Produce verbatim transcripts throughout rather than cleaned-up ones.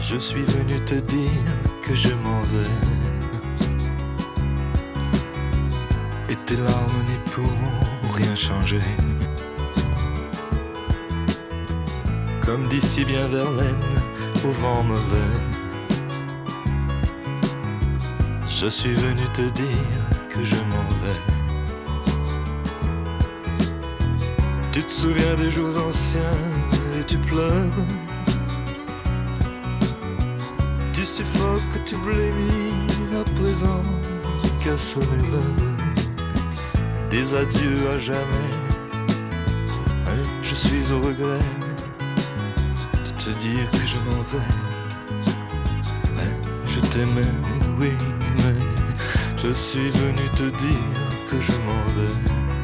Je suis venu te dire que je m'en vais, et tes larmes n'y pourront rien changer. Comme dit si bien Verlaine, au vent mauvais, je suis venu te dire que je m'en vais. Tu te souviens des jours anciens et tu pleures. Tu suffoques, tu blémis à présent qu'à sonner l'heure des adieux à jamais. Et je suis au regret de te dire que je m'en vais. Mais je t'aimais, oui, mais je suis venu te dire que je m'en vais.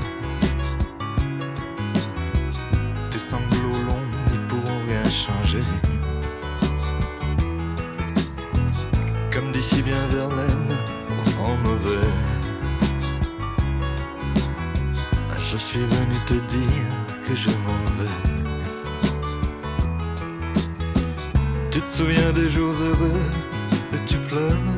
Tes sanglots longs n'y pourront rien changer. Comme dit si bien Verlaine, au vent mauvais, je suis venu te dire que je m'en vais. Tu te souviens des jours heureux et tu pleures.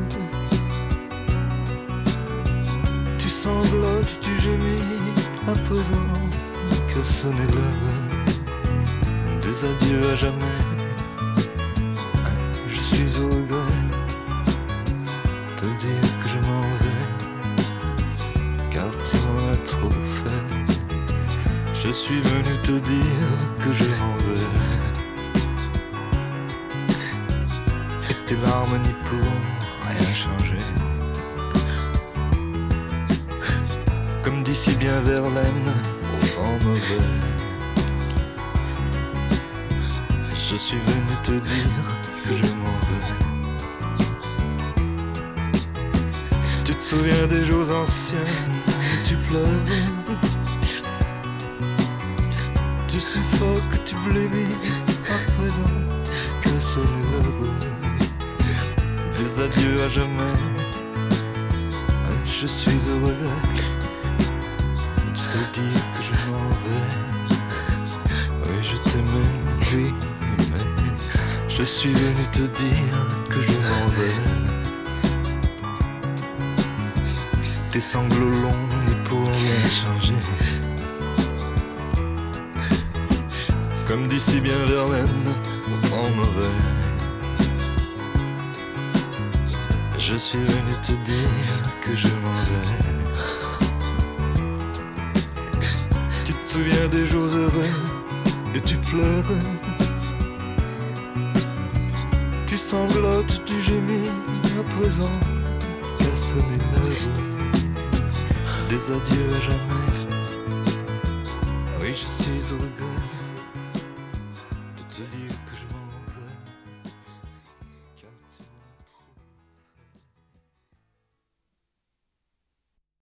Tu sanglotes, tu gémis à présent que sonner l'heure des adieux à jamais. Je suis au regret te dire que je m'en vais, car tu m'en as trop fait. Je suis venu te dire que je m'en vais, et tes larmes n'y pourront rien changer. Comme dit si bien Verlaine, au vent mauvais, je suis venu te dire que je m'en vais. Tu te souviens des jours anciens où tu pleures. Tu suffoques, tu blémis à présent que sonne l'heure des adieux à jamais. Je suis heureux de te dire que je m'en vais. Oui, je t'aimais, oui, mais je suis venu te dire que je m'en vais. Tes sanglots longs n'y pourront rien changer. Comme dit si bien Verlaine, au vent mauvais, je suis venu te dire que je m'en vais. Tu te souviens des jours heureux et tu pleures. Tu sanglotes, tu gémis à présent qu'à sonner l'heure des adieux à jamais. Oui, je suis au regret